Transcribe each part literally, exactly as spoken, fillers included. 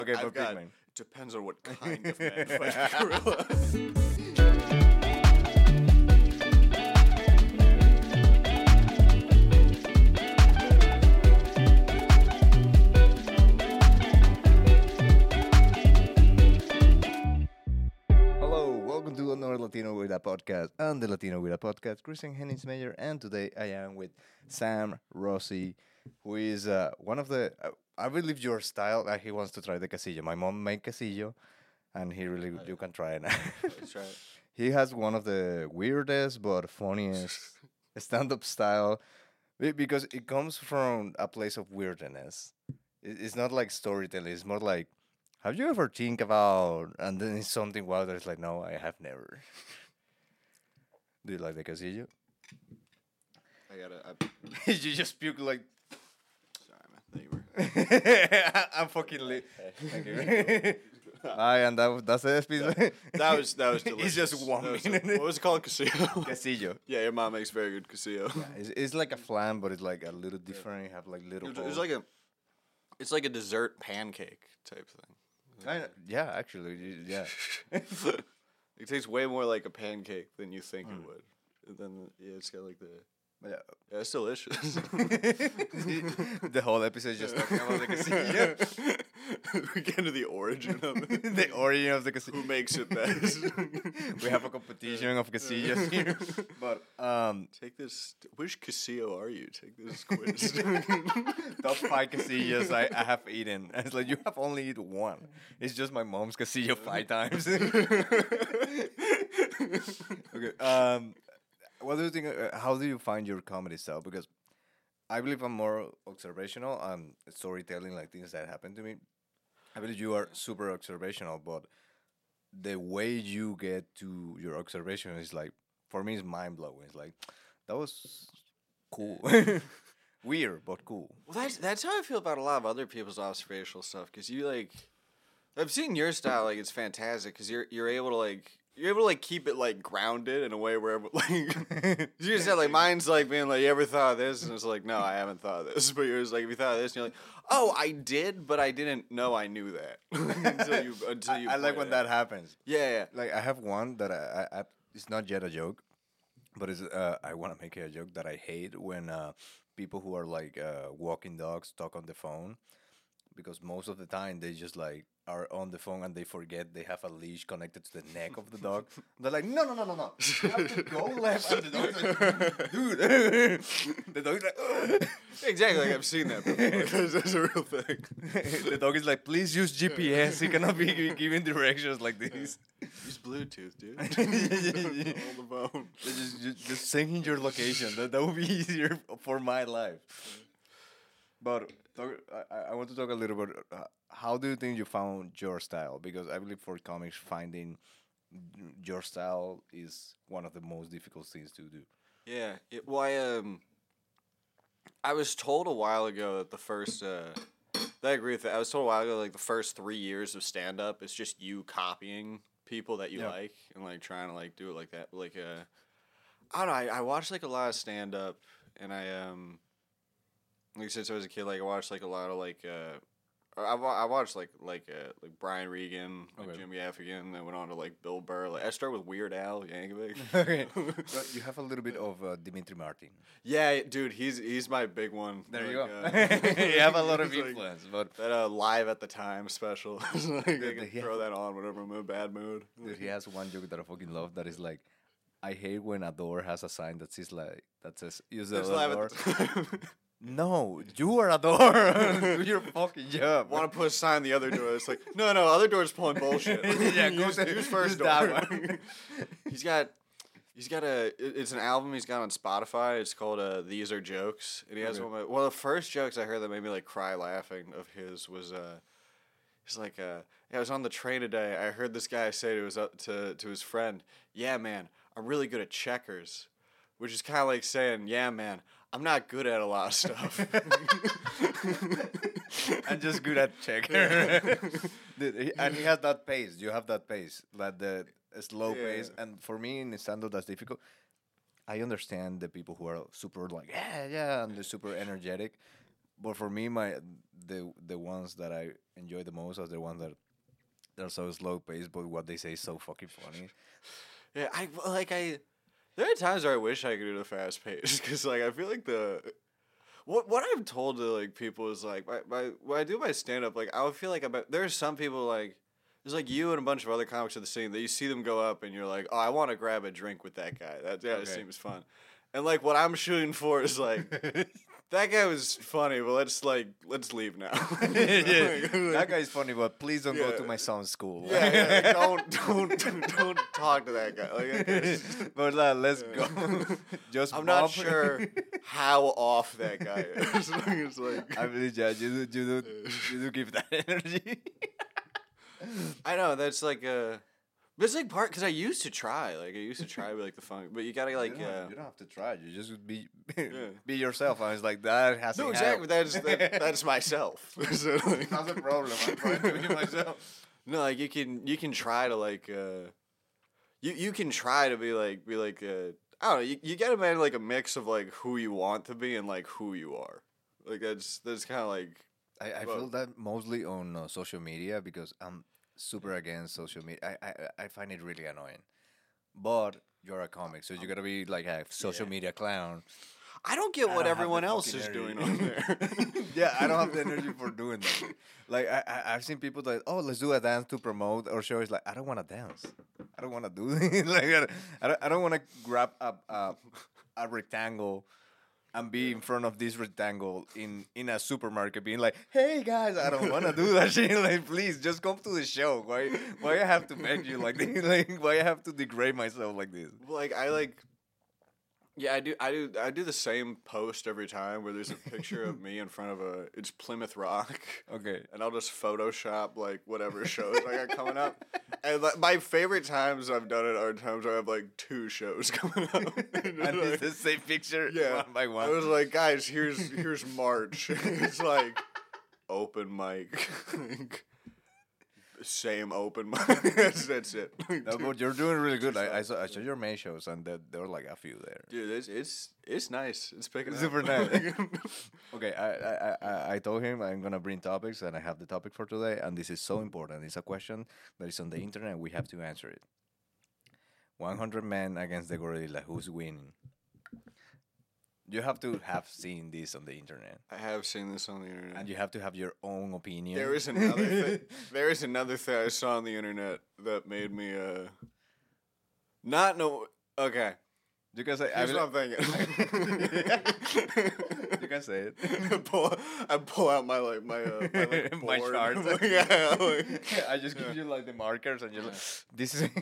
Okay, I've but got, Pigman. depends on what kind of man fight gorilla. Hello, welcome to another Latino with a podcast. I'm the Latino with a podcast, Christian Henningsmeyer, and today I am with Sam Rossi, who is uh, one of the. Uh, I believe your style. Uh, he wants to try the quesillo. My mom made quesillo, and he really you can try it. That's right. He has one of the weirdest but funniest stand-up style be- because it comes from a place of weirdness. It- It's not like storytelling. It's more like, have you ever think about? And then it's something wild. That it's like, no, I have never. Do you like the quesillo? I gotta. I, You just puke like. sorry, man. Thank you. I'm fucking lit. Thank you. Aye, and that, was- that's the episode. That was that was delicious. It's just one That was- minute. what was it called? Quesillo. Quesillo. Yeah, your mom makes very good quesillo. Yeah, it's, it's like a flan, but it's like a little different. You have like little. It was, it holes. was like a, it's like a dessert pancake type thing. Kinda, yeah, actually, y- yeah. It tastes way more like a pancake than you think Mm. it would. And then yeah, it's got like the yeah. yeah, it's delicious. The whole episode is just talking about the quesillo. We get into the origin of it. The origin of the Who quesillo. makes it best? We have a competition of quesillos here, but um, Take this. Which quesillo are you? Take this quiz. top five quesillos I, I have eaten. It's like you have only eaten one. It's just my mom's quesillo five times. Okay. Um, what do you think? Uh, how do you find your comedy style? Because I believe I'm more observational and storytelling, like things that happen to me. I believe you are super observational, but the way you get to your observation is like, for me, it's mind blowing. It's like, that was cool. Weird, but cool. Well, that's that's how I feel about a lot of other people's observational stuff. Because you like, I've seen your style. Like, it's fantastic. Because you're you're able to like you're able to like keep it like grounded in a way where like you just said like mine's like being like, you ever thought of this? And it's like, no, I haven't thought of this. But yours like, if you thought of this, and you're like, oh, I did, but I didn't know I knew that until you until you. I, I like pointed when it that out. happens. Yeah, yeah. Like I have one that I, I, I it's not yet a joke, but it's uh, I want to make it a joke that I hate when uh, people who are like uh, walking dogs talk on the phone, because most of the time they just like are on the phone and they forget they have a leash connected to the neck of the dog. They're like, no, no, no, no, no, you have to go left, and the dog's like, dude, the dog's like. Exactly. Like I've seen that before. That's a real thing. The dog is like, please use G P S. He cannot be gi- giving directions like this. Use Bluetooth, dude. Yeah. Hold the phone. Just, just, just sing your location. That, that would be easier for my life. But talk, I, I want to talk a little bit. Uh, how do you think you found your style? Because I believe for comics, finding your style is one of the most difficult things to do. Yeah. It, well, I um, I was told a while ago that the first. Uh, I agree with that. I was told a while ago like the first three years of stand up is just you copying people that you Yeah. like and like trying to like do it like that. Like uh, I don't know. I, I watched like a lot of stand up and I um. Like since I was a kid, like I watched like a lot of like uh, or I, wa- I watched like like uh, like Brian Regan, like Okay. Jim Gaffigan, then went on to like Bill Burr. Like I started with Weird Al Yankovic. Okay. But you have a little bit of uh, Dimitri Martin. Yeah, dude, he's he's my big one. There you Like, go. uh, You have a lot of he's, like, influence. But that uh, live at the time special. Like, I the- can yeah. throw that on whenever I'm in a bad mood. dude, he has one joke that I fucking love. That is like, I hate when a door has a sign that says like that says use the It's other live door. at the time. No, you are a door. Do your fucking job. Want to put a sign on the other door? It's like no, no, other door's pulling bullshit. Yeah, go use, to- use first use door. that one. He's got. He's got a. it- It's an album he's got on Spotify. It's called uh, "These Are Jokes," and he has Okay. one. Of my, one of the first jokes I heard that made me like cry laughing of his was uh, he's like uh, yeah, I was on the train today. I heard this guy say to his uh, to to his friend, "Yeah, man, I'm really good at checkers," which is kind of like saying, "Yeah, man, I'm not good at a lot of stuff." I'm just good at checker. Dude, he- and he has that pace. You have that pace, like the slow Yeah. pace. And for me in stand-up, that's difficult. I understand the people who are super like yeah, yeah, and they're super energetic. but for me, my the the ones that I enjoy the most are the ones that they're so slow paced, but what they say is so fucking funny. Yeah, I like I. There are times where I wish I could do the fast pace because like I feel like the. What what I've told to like people is like my, my when I do my stand up, like I would feel like about there are some people like there's like you and a bunch of other comics at the scene that you see them go up and you're like, oh, I want to grab a drink with that guy. That yeah, Okay. it seems fun. And like what I'm shooting for is like that guy was funny, but let's like let's leave now. Yeah, that guy's funny, but please don't go Yeah. to my son's school. Yeah, yeah, like, don't don't don't talk to that guy. Like, that guy's- But uh, let's Yeah. go. Just I'm not bump. sure how off that guy is. It's like I believe yeah, you do, you do, you do give that energy. I know that's like uh but it's like part because I used to try like I used to try with like the funk, but you gotta like you, don't, uh, you don't have to try. You just be Yeah. be yourself. I was like that has no exactly that's that, that's myself. So, like, That's the problem. I'm trying to be myself. no, like you can you can try to like uh you you can try to be like be like uh I don't know you, you gotta make like a mix of like who you want to be and like who you are. Like that's that's kind of like I, I Well- feel that mostly on uh, social media because I'm super against social media. I, I I find it really annoying. But you're a comic, so you gotta be like a social Yeah. media clown. I don't get I what don't have the everyone else fucking is doing energy. on there. Yeah, I don't have the energy for doing that. Like I, I I've seen people that oh let's do a dance to promote our show. It's like I don't want to dance. I don't want to do it. Like I, don't- I don't I don't want to grab a, a a rectangle and be in front of this rectangle in in a supermarket, being like, "Hey guys, I don't want to do that shit. Like, please just come to the show. Why why I have to make you like this? Like why I have to degrade myself like this?" Like I like yeah, I do I do I do the same post every time where there's a picture of me in front of a it's Plymouth Rock. Okay. And I'll just Photoshop like whatever shows I got coming up. And like, my favorite times I've done it are times where I have like two shows coming up. And like, it's the same picture, yeah, one by one. I was like, guys, here's here's March. It's like open mic. Like, same open mic. that's, that's it. No, but you're doing really good. I, I saw I saw your main shows, and there, there were like a few there. Dude, it's it's it's nice. It's picking Super up. nice. Okay, I, I, I, I told him I'm gonna bring topics, and I have the topic for today, and this is so important. It's a question that is on the internet, and we have to answer it. one hundred men against the gorilla. Who's winning? You have to have seen this on the internet, I have seen this on the internet. and you have to have your own opinion. There is another thing. There is another thing I saw on the internet that made me uh not know. Okay, You can say. I here's will- what I'm thinking. You can say it. I pull, I pull out my like my uh, my, like, My board. charts. yeah. Like, I just give you like the markers, and you're like, this is.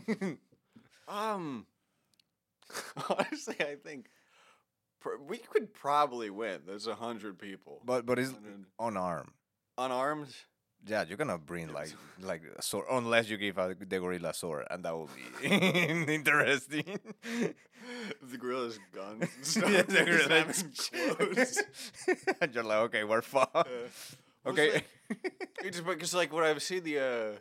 um. Honestly, I think pr- we could probably win. There's a hundred people. but but it's Hundred- unarmed. unarmed. Yeah, you're gonna bring like like a sword unless you give a, the gorilla a sword, and that will be interesting. The gorilla's guns and stuff. Yeah, the Just gorilla having clothes. And you're like, okay, we're fucked. Yeah. Well, it's Okay. like- It's because like when I've seen the uh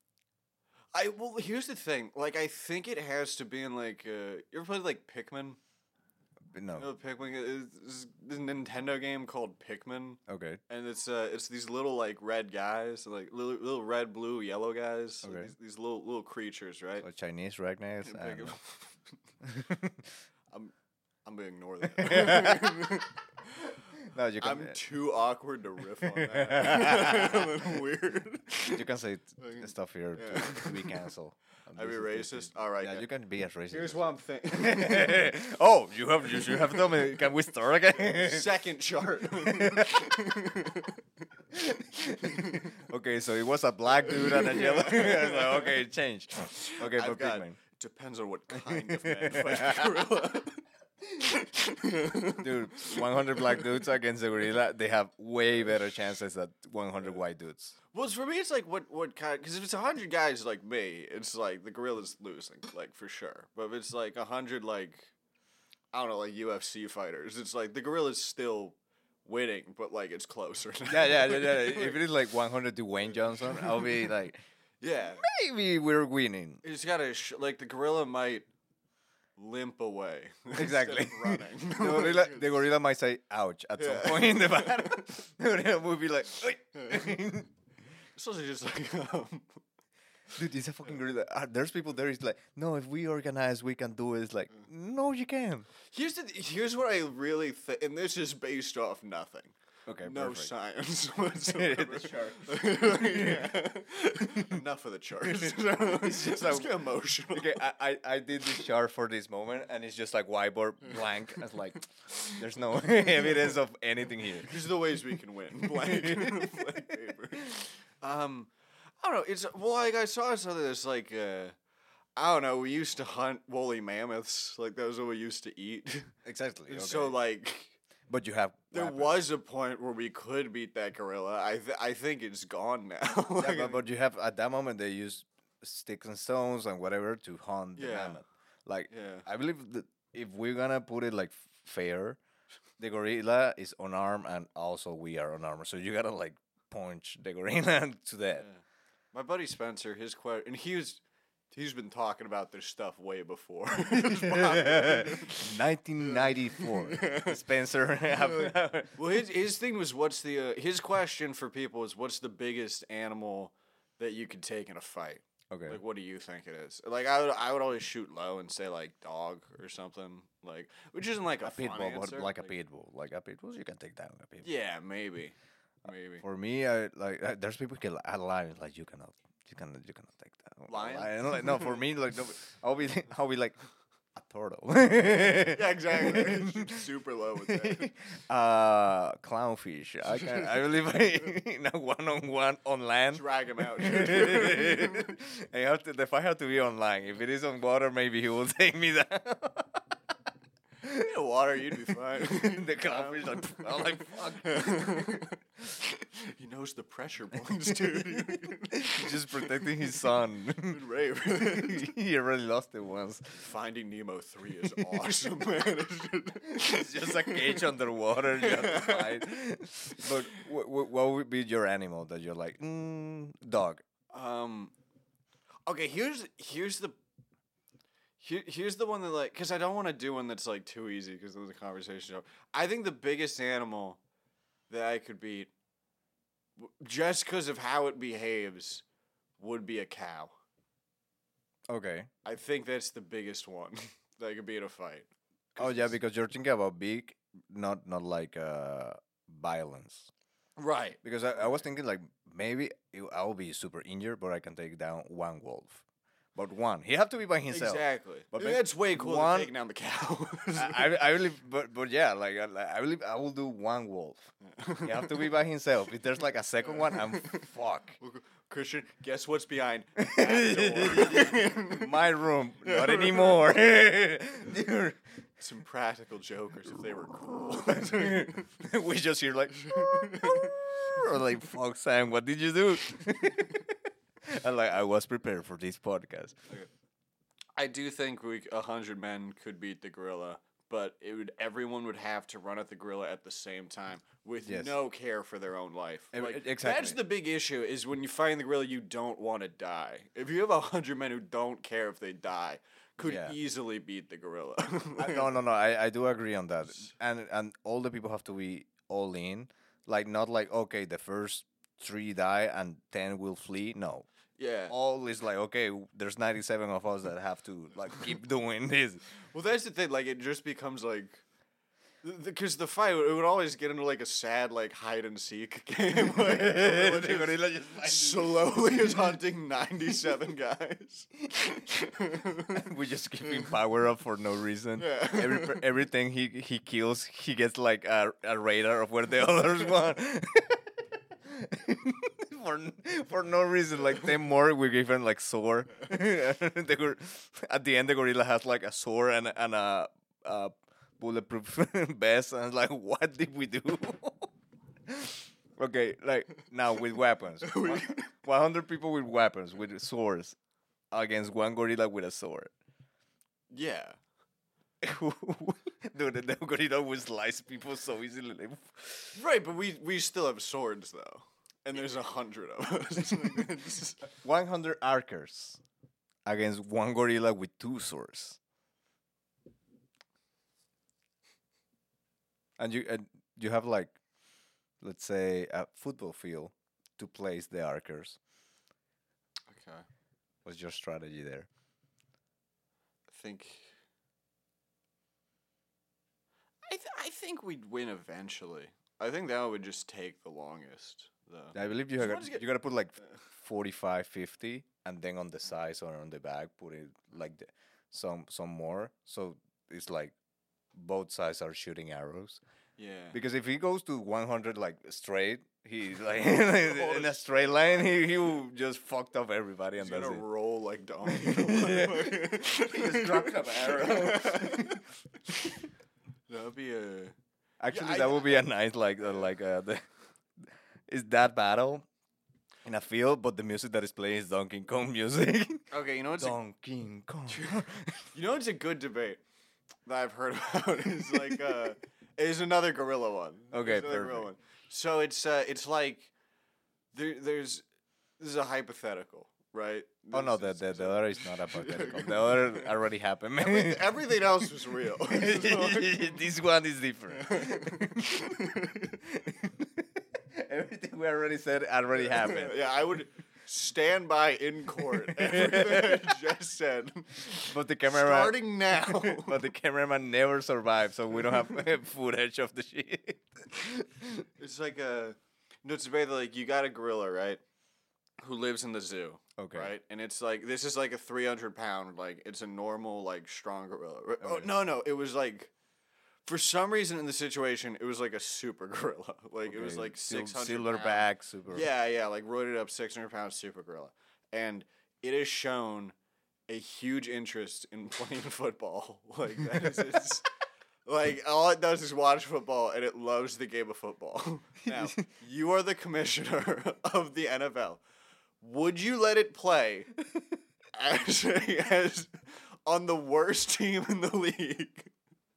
I well here's the thing. Like I think it has to be in like uh you ever played like Pikmin? no. You know Pikmin is is this Nintendo game called Pikmin. Okay. And it's uh it's these little like red guys, like little little red, blue, yellow guys. like, Okay. these, these little little creatures, right? So Chinese Ragnas. And And, Pikmin- I'm I'm gonna ignore that. no, you can. I'm too awkward to riff on that. I'm weird. you can say t- Like, stuff here yeah. to, to be canceled. And I'd be this is- this racist. All right. is- Yeah, you can be as racist. Here's as- what I'm thinking. oh, you have you should have told me. Can we start again? Second chart. Okay, so it was a black dude and a yellow. I was like, okay, it changed. Okay, I've for got- Pikmin. Depends on what kind of man fights the gorilla. Dude, one hundred black dudes against the gorilla, they have way better chances than one hundred white dudes. Well, it's, for me, it's like what what kind? Because if it's a hundred guys like me, it's like the gorilla's losing, like for sure. But if it's like a hundred like I don't know, like U F C fighters, it's like the gorilla's still winning, but like it's closer. Yeah, yeah, yeah, yeah. If it is like one hundred to Wayne Johnson, I'll be like, yeah. maybe we're winning. It's gotta sh- like the gorilla might. limp away. Exactly. Instead of running. the, gorilla, the gorilla might say ouch at Yeah. some point in the battle. The gorilla would be like, "Oi." It's also just like, um, Dude, it's a fucking gorilla. Uh, there's people there. It's like, no, if we organize, we can do it. It's like, no, you can't. here's the here's what I really think, and this is based off nothing. Okay, No perfect. science whatsoever. The chart. Yeah. Enough of the charts. It's just like- get emotional. Okay, I, I, I did this chart for this moment, and it's just like whiteboard blank. It's like, there's no evidence of anything here. These are the ways we can win. Blank, blank paper. Um, I don't know. It's well, like I saw something that's like, uh, I don't know. We used to hunt woolly mammoths. Like that was what we used to eat. Exactly. And Okay. So like, but you have there weapons. was a point where we could beat that gorilla. I th- I think it's gone now. Yeah, Like, but, but you have at that moment they use sticks and stones and whatever to hunt the Yeah. mammoth. Like yeah. I believe that if we're gonna put it like f- fair, the gorilla is unarmed and also we are unarmed. So you gotta like punch the gorilla to death. Yeah. My buddy Spencer, his question, and he was, he's been talking about this stuff way before. nineteen ninety-four. Spencer. Well, his his thing was, what's the uh, his question for people was, what's the biggest animal that you could take in a fight? Okay. Like, what do you think it is? Like, I would I would always shoot low and say like dog or something, like, which isn't like a, A pit fun bull, but answer. like a pit bull, like a pit bull, you can take down a pit bull. Yeah, maybe, maybe. For me, I like uh, there's people who a lion like you cannot, you cannot, you cannot take that. Lion? Like, no, for me, like no, I'll be, I'll be like a turtle. Yeah, exactly. Shoot super low with that. uh, clownfish. I can, I believe I, in a one-on-one on land. Drag him out. I have to, the fight have to be online. If it is on water, maybe he will take me down. In water, you'd be fine. The clownfish, like, I'm like, fuck. He knows the pressure points, dude. He's just protecting his son. Good rave. He already lost it once. Finding Nemo three is awesome, man. It's just- It's just a cage underwater. You have to fight. But w- w- what would be your animal that you're like, mm, dog? Um, okay, here's here's the here, here's the one that like, because I don't want to do one that's like too easy because there's a conversation. I think the biggest animal that I could beat, w- just because of how it behaves, would be a cow. Okay. I think that's the biggest one that I could beat in a fight. Oh yeah, because you're thinking about big, not not like uh violence. Right. Because I, I was thinking like maybe it, I'll be super injured, but I can take down one wolf. But one, he have to be by himself. Exactly. But But make that's way cooler one- than taking down the cow. I, I I believe, but but yeah, like I, like, I believe I will do one wolf. He have to be by himself. If there's like a second one, I'm fuck. Christian, guess what's behind that door? My room, not anymore. Dude, Some practical jokers if they were cool. we just hear like, or like, fuck, Sam, what did you do? And like, I was prepared for this podcast. I do think we a hundred men could beat the gorilla, but it would everyone would have to run at the gorilla at the same time with Yes. no care for their own life. E- Like, e- exactly. That's the big issue. Is when you find the gorilla, you don't want to die. If you have a hundred men who don't care if they die, could Yeah. easily beat the gorilla. I- no, no, no. I, I do agree on that. And and all the people have to be all in. Like not like okay, the first three die and ten will flee. No, Yeah. all is like okay. There's ninety-seven of us that have to like keep doing this. Well, that's the thing. Like, it just becomes like, because the fight it would always get into like a sad like hide and seek game. Like, the The gorilla gorilla just just slowly is hunting ninety-seven guys. we just give him power up for no reason. Yeah. Every per- everything he he kills, he gets like a, a radar of where the others want. for n- for no reason, like ten more, we give him like sword. the gor- at the end, the gorilla has like a sword and a- and a, a bulletproof vest, and it's like, what did we do? Okay, like now with weapons, one hundred people with weapons with swords against one gorilla with a sword. Yeah. Dude, the gorilla will slice people so easily. like, Right, but we we still have swords though, and there's a hundred of us. It's- one hundred archers against one gorilla with two swords. and you and you have like, let's say, a football field to place the archers. Okay. What's your strategy there? I think. I th- I think we'd win eventually. I think that would just take the longest, though. I believe you So have once you get- you gotta put like forty-five, fifty, and then on the sides or on the back put it like the, some some more. So it's like both sides are shooting arrows. Yeah. Because if he goes to one hundred like straight, he's like in a straight line, he he will just fucked up everybody, He's and that's gonna it. roll like donkey. He just dropped some arrow. That would be a. Actually, I- that would be a nice like uh, like uh, the is that battle in a field, but the music that is playing is Donkey Kong music. Okay, you know what's a, Donkey Kong. you know what's a good debate that I've heard about is like uh is another gorilla one. Okay, There's another gorilla perfect. one. So it's uh it's like there there's this is a hypothetical, right? Oh no, the This the, is- the other is not a hypothetical. The other already happened. Everything, everything else was real. This one is different. Everything we already said already happened. Yeah, I would stand by in court everything I just said. But the cameraman, Starting now. but the cameraman never survived, so we don't have footage of the shit. It's like a no, it's basically like you got a gorilla, right? Who lives in the zoo. Okay. Right? And it's like this is like a three hundred pound, like it's a normal, like strong gorilla. Right? Oh Okay. no, no, it was like for some reason in the situation it was like a super gorilla. Like it was Okay, like sil- six hundred silverback, super. Yeah, yeah, like roided up six hundred pound super gorilla. And it has shown a huge interest in playing football. Like that is its like all it does is watch football and it loves the game of football. Now, you are the commissioner of the N F L. Would you let it play as, as on the worst team in the league?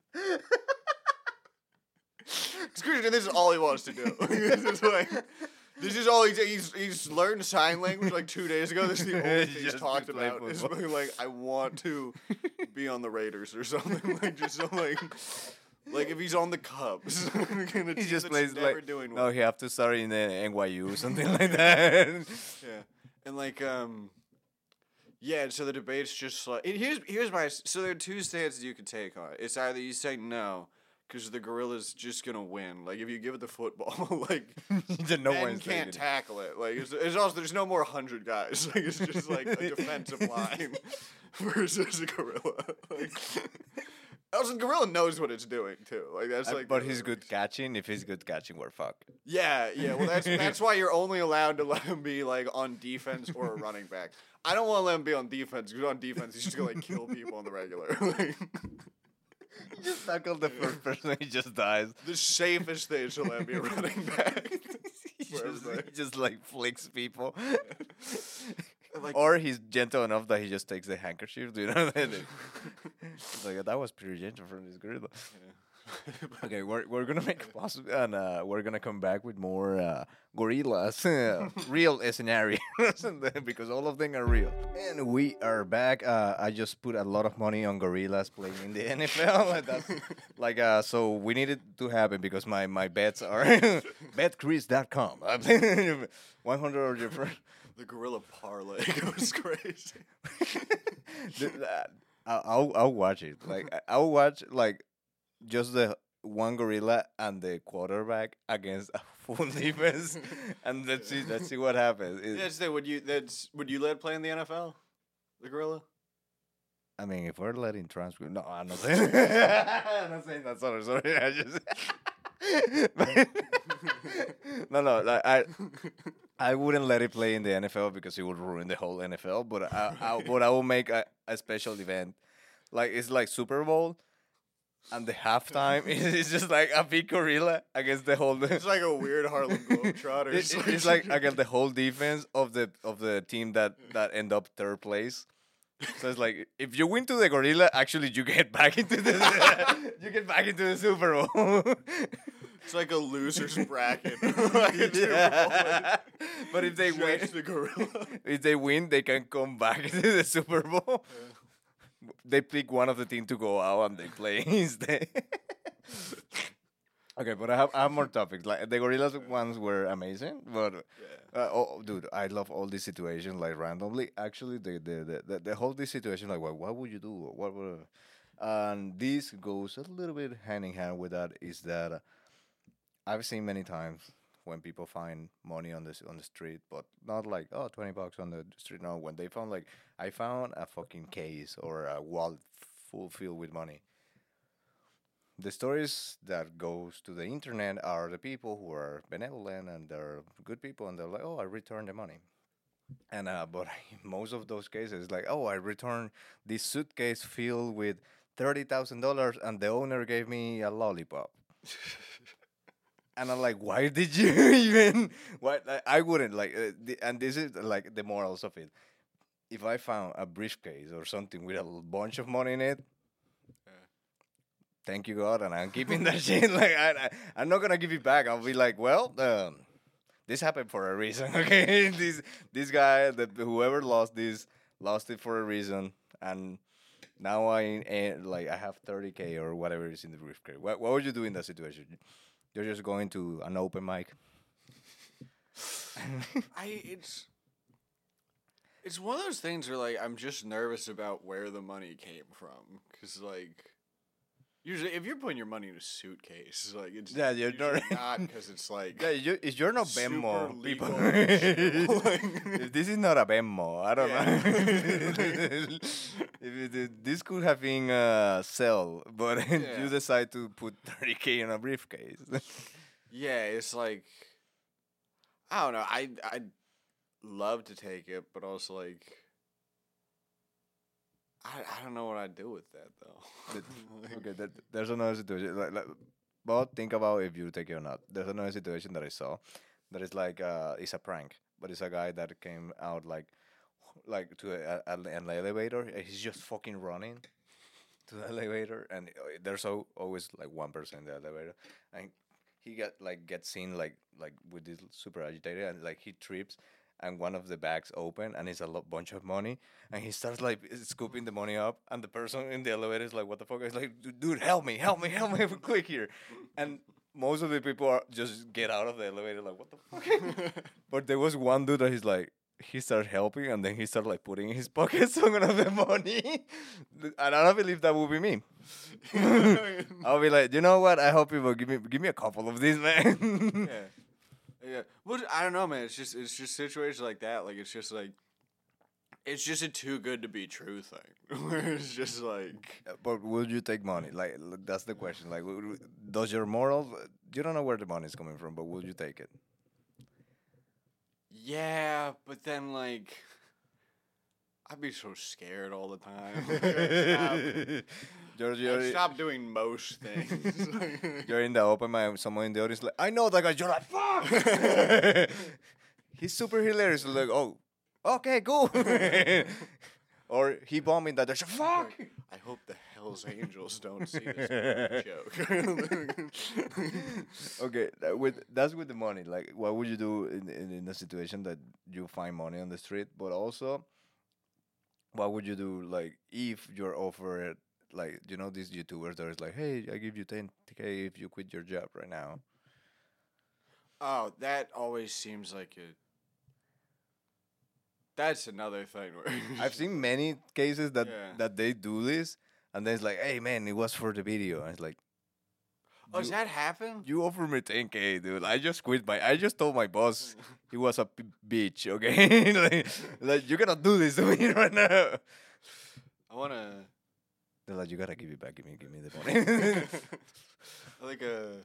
Christian, this is all he wants to do. This is like, this is all he's, he's he's learned sign language like two days ago. This is the only thing he's Just to talked play about. Is football. like I want to be on the Raiders or something like just some, like like if he's on the Cubs. He just plays never like doing no, well. he have to start in the N Y U something like that. Yeah, and like um, yeah. And so the debate's just like and here's here's my so there are two stances you could take on it. It's either you say no. Because the gorilla's just gonna win. Like if you give it the football, like Just no Ben one's taking can't it. tackle it. Like it's, it's also there's no more hundred guys. Like it's just like a defensive line versus a gorilla. Like also, the gorilla knows what it's doing too. Like that's Uh, like. but the- he's good catching. If he's good catching, we're fucked. Yeah, yeah. Well, that's that's why you're only allowed to let him be like on defense or a running back. I don't want to let him be on defense because on defense he's just gonna like kill people on the regular. Like, He just tackle the first person, he just dies. the safest thing is to let him be a running back. He For just, everybody. he just like flicks people. Like, Or he's gentle enough that he just takes the handkerchief. Do you know that? It's like that was pretty gentle from this gorilla. Okay, we're we're gonna make a pause and uh, we're gonna come back with more uh, gorillas, uh, real scenarios because all of them are real. And we are back. Uh, I just put a lot of money on gorillas playing in the N F L. That's like uh, so we need it to happen because my my bets are bet chris dot com. One hundred of your first. the gorilla parlay goes crazy. Th- that- I'll I'll I'll watch it. Like I- I'll watch like just the one gorilla and the quarterback against a full defense, and let's see let's see what happens. It- That's the would you that's would you let it play in the N F L? The gorilla? I mean, if we're letting transcript, no, I'm not saying. I'm not saying that. Sorry, sorry. I just. no, no. Like, I I wouldn't let it play in the N F L because it would ruin the whole N F L. But I, I but I will make a, a special event, like it's like Super Bowl, and the halftime is just like a big gorilla against the whole. It's like a weird Harlem Globetrotters. It- it's like against the whole defense of the of the team that that end up third place. So it's like if you win to the gorilla, actually you get back into the you get back into the Super Bowl. It's like a loser's bracket. Like a Super Bowl. Yeah. But if they win, Just the gorilla. if they win, they can come back to the Super Bowl. They pick one of the team to go out and they play instead. Okay, but I have I have more topics. Like the gorillas ones were amazing, but Yeah. uh, oh, dude, I love all these situations like randomly. Actually, the the the, the, the whole this situation like, what what would you do? What would and this goes a little bit hand in hand with that is that uh, I've seen many times when people find money on this on the street, but not like oh twenty bucks on the street. No, when they found like I found a fucking case or a wallet full filled with money. The stories that goes to the internet are the people who are benevolent and they're good people and they're like, oh, I returned the money. And uh, but in most of those cases, like, oh, I returned this suitcase filled with thirty thousand dollars and the owner gave me a lollipop. And I'm like, why did you even? Why like, I wouldn't like, uh, the, and this is like the morals of it. If I found a briefcase or something with a l- bunch of money in it, thank you God, and I'm keeping that shit. Like I, I, I'm not gonna give it back. I'll be like, well, um, this happened for a reason. Okay, this this guy, that whoever lost this, lost it for a reason, and now I eh, like I have thirty k or whatever is in the briefcase. What what would you do in that situation? You're just going to an open mic. I it's it's one of those things where like I'm just nervous about where the money came from because like usually if you're putting your money in a suitcase like it's Yeah, you're usually not- not because it's like Yeah, you, if you're not super Venmo, people. legal and shit. Like- If this is not a Venmo, I don't Yeah. know. If it, this could have been a sell, but Yeah. you decide to put thirty k in a briefcase. yeah, it's like I don't know. I I'd love to take it, but also like I I don't know what I'd do with that though. Like, Okay, that, there's another situation. Like, like, but think about if you take it or not. There's another situation that I saw that is like uh, it's a prank, but it's a guy that came out like like to a, a, an elevator. And he's just fucking running to the elevator, and uh, there's al- always like one person in the elevator, and he get like gets seen like like with this super agitated, and like he trips. And one of the bags open, and it's a lo- bunch of money, and he starts like scooping the money up, and the person in the elevator is like, "What the fuck?" He's like, "Du- "Dude, help me, help me, help me, quick here!" And most of the people are just get out of the elevator, like, "What the fuck?" But there was one dude that he's like, he started helping, and then he started like putting in his pocket some of the money, and I don't believe that would be me. I'll be like, you know what? I hope you will give me give me a couple of these, man. yeah. Yeah. Well, I don't know, man. It's just it's just situations like that. Like it's just like it's just a too good to be true thing. Where it's just like Uh, But will you take money? Like look, that's the question. Like, w- w- does your moral? You don't know where the money is coming from, but will you take it? yeah, but then like I'd be so scared all the time. Like, I'd You're, stop, you're, I'd stop doing most things. you're in the open mic. Someone in the audience like, I know that guy. You're like, fuck. He's super hilarious. Like, oh, okay, cool. Or he bombing that. There's fuck. I hope the Hell's Angels don't see this joke. Okay, that with that's with the money. Like, what would you do in, in in a situation that you find money on the street? But also, what would you do like if you're offered like you know these YouTubers that is like, hey, I give you ten k if you quit your job right now. Oh, that always seems like a. That's another thing. Where I've seen many cases that Yeah. that they do this, and then it's like, hey man, it was for the video, and it's like, Oh, does you- that happen? you offered me ten k, dude. I just quit my. I just told my boss he was a p- bitch. Okay, like, like you cannot do this to me right now. I wanna. They're like, you gotta give it back. Give me, give me the money. like a.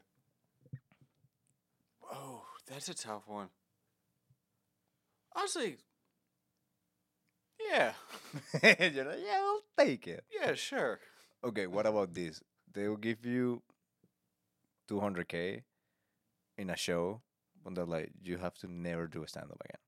Oh, that's a tough one. Honestly. Yeah. You're like, yeah, I'll take it. Yeah. Sure. Okay, what about this? They will give you two hundred k in a show, and they're like, you have to never do a stand up again.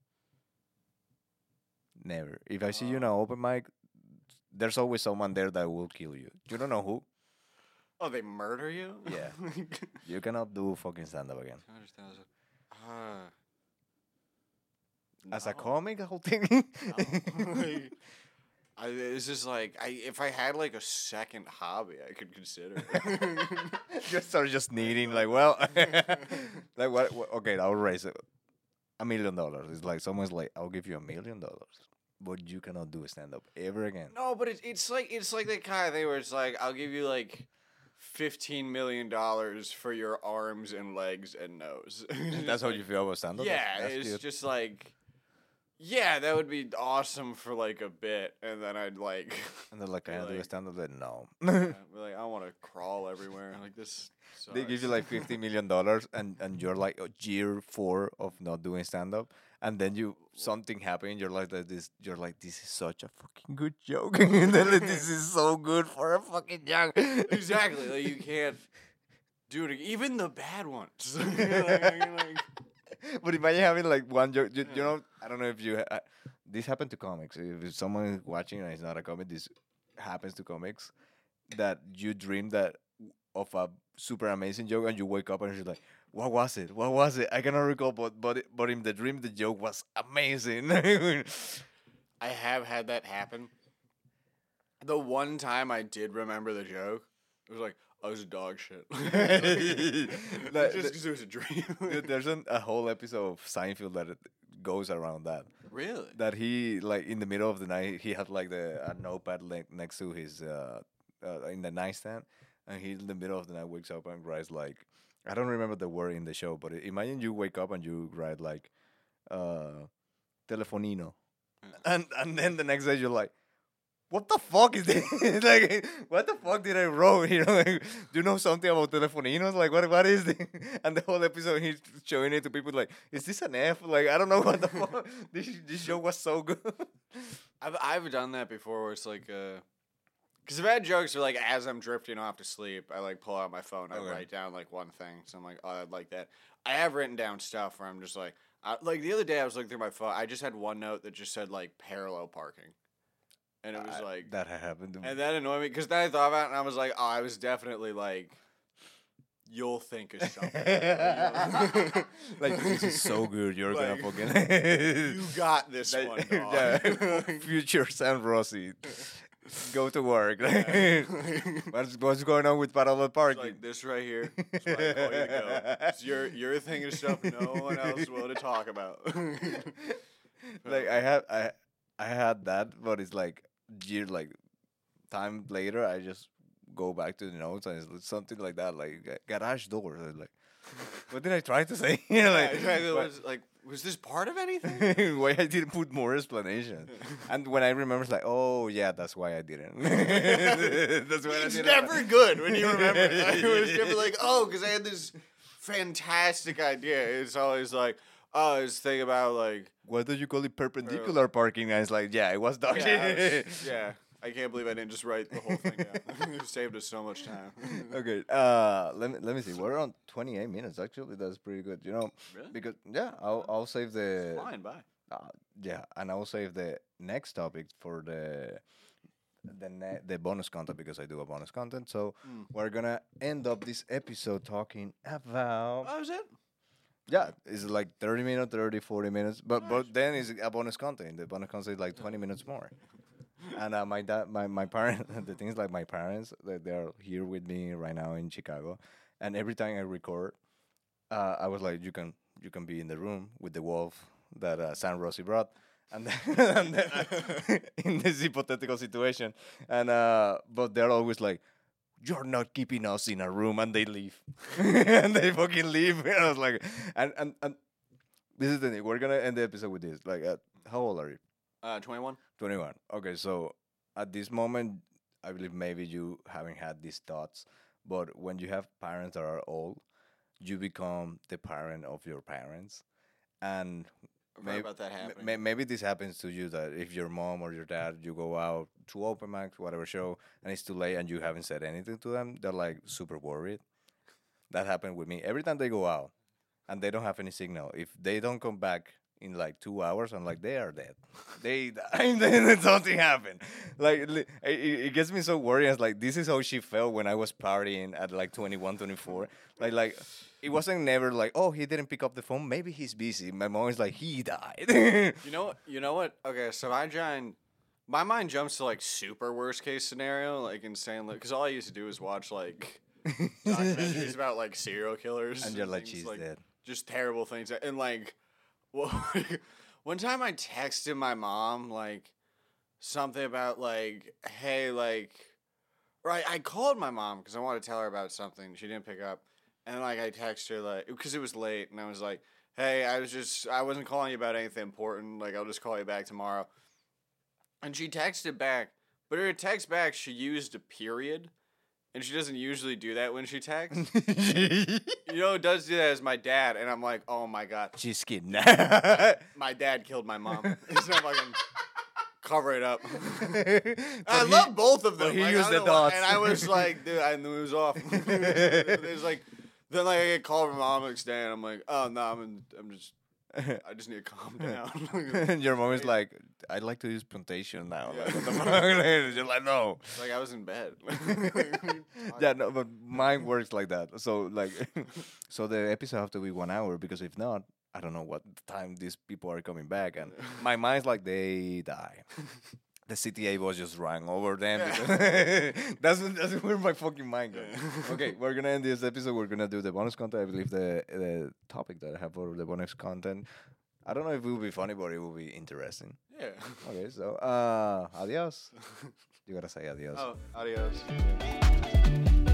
Never. If I see you in an open mic, there's always someone there that will kill you. You don't know who. Oh, they murder you? Yeah. You cannot do fucking stand up again. two hundred thousand. Ah. As a No. comic, the whole thing. No. Like, I, it's just like I if I had like a second hobby, I could consider. Just start just needing like, well, like what, what? Okay, I'll raise it a million dollars. It's like someone's like, I'll give you a million dollars, but you cannot do a stand up ever again. No, but it's it's like it's like that kind of thing where it's like I'll give you like fifteen million dollars for your arms and legs and nose. That's how you feel about stand up. Yeah, it's just like. Yeah, that would be awesome for like a bit, and then I'd like. And they're like, "Can I do a like- stand up?" Like, no. yeah, be like, I want to crawl everywhere. Like this. They give you sucks. like fifty million dollars, and and you're like a year four of not doing stand up, and then you something happened. You're like that this. You're like, this is such a fucking good joke. And then like, this is so good for a fucking joke. Exactly. Like you can't do it. ag- Even the bad ones. Like, like- But imagine having like one joke. You, you Yeah. know, I don't know if you. Uh, this happened to comics. If someone is watching and it's not a comic, this happens to comics. That you dream that of a super amazing joke, and you wake up and you're like, "What was it? What was it? I cannot recall." But but it, but in the dream, the joke was amazing. I have had that happen. The one time I did remember the joke, it was like, I was a dog shit. Like, Just because it was a dream. Dude, there's an, a whole episode of Seinfeld that it goes around that. Really? That he like in the middle of the night he had like the a notepad like next to his uh, uh in the nightstand, and he in the middle of the night wakes up and writes like, I don't remember the word in the show, but imagine you wake up and you write like uh telefonino, and and then the next day you're like, what the fuck is this? Like, what the fuck did I wrote? You know, like, do you know something about telefoninos? Like, what what is this? And the whole episode he's showing it to people like, is this an F? Like, I don't know what the fuck. This this show was so good. I've I've done that before where it's like uh because I've had jokes where like as I'm drifting off to sleep, I like pull out my phone, I Okay. write down like one thing. So I'm like, oh, I'd like that. I have written down stuff where I'm just like I, like the other day I was looking through my phone, I just had one note that just said like parallel parking. And it was I- like that had happened to me. and that annoyed me because then I thought about it and I was like, oh, I was definitely like you'll think of something. Like, this is so good. You're Like, gonna fucking You got this Like, one, dog. yeah, future Sam Rossi. Go to work. what's what's going on with parallel It's parking? like this right here. That's where I call you to go. It's your your thing of stuff no one else will to talk about. Like I had I I had that, but it's like year like time later. I just go back to the notes and it's something like that, like ga- garage doors. I'm like, what did I try to say? You know, Yeah, like, exactly. what- Was, like, was this part of anything? why I didn't put more explanation. And when I remember, it's like, oh yeah, that's why I didn't. That's why I It's didn't. never good when you remember it. It was never like, oh, because I had this fantastic idea. It's always like, oh, this thing about like, Why do you call it perpendicular parking? And it's like, yeah, it was dog yeah, I shit. was- yeah. I can't believe I didn't just write the whole thing down. It saved us so much time. Okay. Uh, let me let me see. We're on twenty-eight minutes. Actually, that's pretty good. You know, Really? because yeah, I'll I'll save the Fine, bye. uh, yeah, and I'll save the next topic for the the ne- the bonus content because I do a bonus content. So Mm. we're gonna end up this episode talking about Oh, is it? yeah, it's like thirty minutes, thirty, forty minutes, but Nice. but then it's a bonus content. The bonus content is like twenty minutes more. And uh, my dad, my my parents, the things like my parents, they they're here with me right now in Chicago, and every time I record, uh, I was like, you can you can be in the room with the wolf that uh, San Rossi brought, and then, and then in this hypothetical situation, and uh, but they're always like, you're not keeping us in a room, and they leave, and they fucking leave. And I was like, and and and this is the thing. We're gonna end the episode with this. Like, uh, how old are you? Uh, twenty-one. twenty-one. Okay, so at this moment, I believe maybe you haven't had these thoughts, but when you have parents that are old, you become the parent of your parents, and I've heard Maybe- about that m- happening. may- maybe this happens to you that if your mom or your dad, you go out to open mic, whatever show, and it's too late and you haven't said anything to them, they're like super worried. That happened with me. Every time they go out and they don't have any signal, if they don't come back in like two hours, I'm like, they are dead. They died. Then something happened. Like, li- it, it it gets me so worried. It's like, this is how she felt when I was partying at like twenty-one, twenty-four. Like, like, it wasn't never like, oh, he didn't pick up the phone. Maybe he's busy. My mom is like, he died. You know, you know what? Okay, so I joined My mind jumps to like super worst case scenario, like insane. Because all I used to do is watch like documentaries about like serial killers. And you're like, things, she's like, dead. Just terrible things. And like, well, one time I texted my mom like something about like, hey, like, right. I called my mom because I wanted to tell her about something. She didn't pick up, and like I texted her like because it was late, and I was like, hey, I was just I wasn't calling you about anything important. Like I'll just call you back tomorrow. And she texted back, but her text back, she used a period, and she doesn't usually do that when she texts. You know who does do that is my dad, and I'm like, oh my god. She's kidding. My dad killed my mom. He's not fucking cover it up. I he- love both of them. but he like, I used don't the know why- dots. And I was like, dude, I knew it was off. It was like, then like I get called from mom next day, and I'm like, oh no, I'm in, I'm just. I just need to calm down. And your mom is like, I'd like to use plantation now. Yeah. Like, what the fuck? You're like, no. Like I was in bed. Yeah, no, but mine works like that. So like, so the episode have to be one hour because if not, I don't know what time these people are coming back, and my mind's like they die. The C T A was just rang over them. Because that's that's where my fucking mind goes. Okay, we're gonna end this episode. We're gonna do the bonus content. I believe the the topic that I have for the bonus content. I don't know if it will be funny, but it will be interesting. Yeah. Okay, so uh, adios. You gotta say adios. Oh, adios.